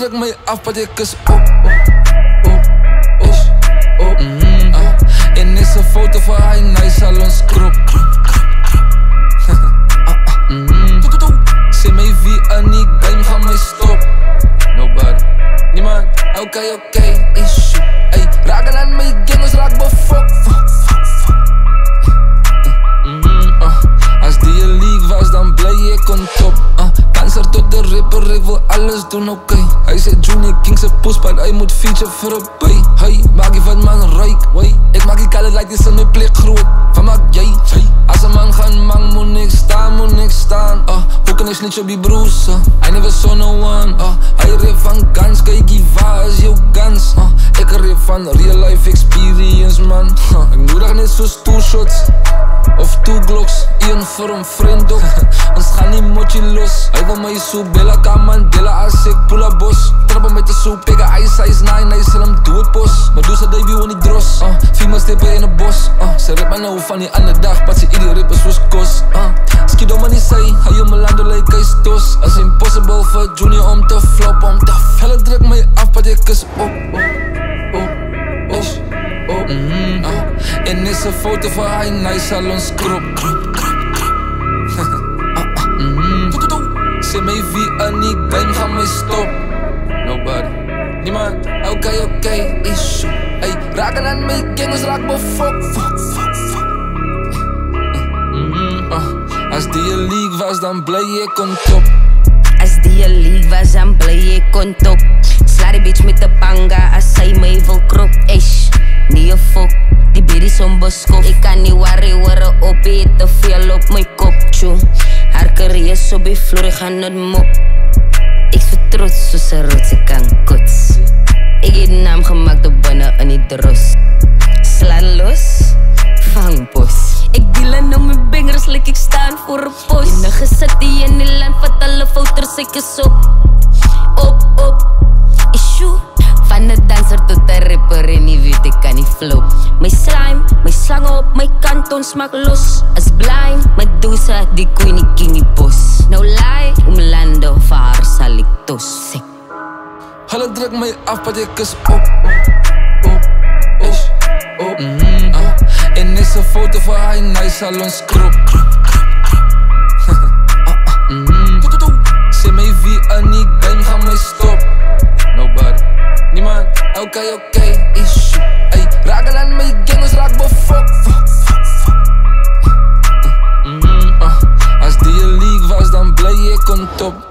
druk mij af, want ik is op. En is een foto van hij nice al ons krop. Zeg mij wie aan die game gaan mij stop. Nobody, niemand, oké, issue. Ey, raken aan mijn gamers, raak befok. Als die je league was, dan blij ik on top. Danser tot de ripper, ik wil alles doen, oké. Hij zegt Junior King zijn poespaard, hij moet feature voor een pay. Hey, maak je van man rijk, wey. Ik maak die kalle like dit is mijn plicht groot. Van maak jij, als een man gaan mang, moet niks staan. Hoe kan ik snitch op die broers? I never saw no one. Hij rip van guns, kijk die waar is jouw guns. Ik rip van real life experience, man. Ik doe dat niet zoals 2 shots of 2 glocks, één voor een vriend ook. Ons gaan niet motje los. Hij wil mij zo bellen, kan Mandela als ik pull up bos. Trappen met de soep, peggen ice 9, hij zal hem dood pos. Maar doe ze debut want niet dros. Female stippen in het bos. Ze rip mij nou van die andere dag, pas ze ieder rip is zoals kos. Skido maar niet zei, hij je me landen lijkt hij stos. Als impossible voor Junior om te floppen, Helle druk mij af, want ik is op. En is een foto van hij nice al ons krop. Zeg mij wie aan die game gaan mij stop. Nobody, niemand, oké, issue. Ey, raken aan mijn gamers, raak befok. Als die je league was, dan blij ik on top. Als die je league was, dan blij ik on top. Sla die bitch met de panga, als zij mij wil krop. Niet je fok, die beer is onbeskof. Ik kan niet worren op, je te veel op mijn kop, tjoe. Haar carrière is op je vloer, ik ga het mop. Ik vertrots zoals een rots, ik kan kots. Ik heb de naam gemaakt op binnen en niet dros. Sla los, vang bos. Ik dealen om mijn bangers, like ik staan voor een post. In de gezet die in die land, vat alle foto's, ik is op. Issue. Van de danser tot de rapper en die weet ik kan niet flop. Mijn slime, mijn slangen op mijn kant smaak los. Als blind, mijn doza die queenie kingie bos. No lie, Lando, voor haar zal ik tos. Helle druk mij af, want ik is op. En is een foto van hij nice al ons krop. Zeg mij wie aan die game gaan mij stop. Nobody, niemand, oké, issue. Ey, raken aan mijn gamers, raak befok. Als die je league was, dan blij ik on top.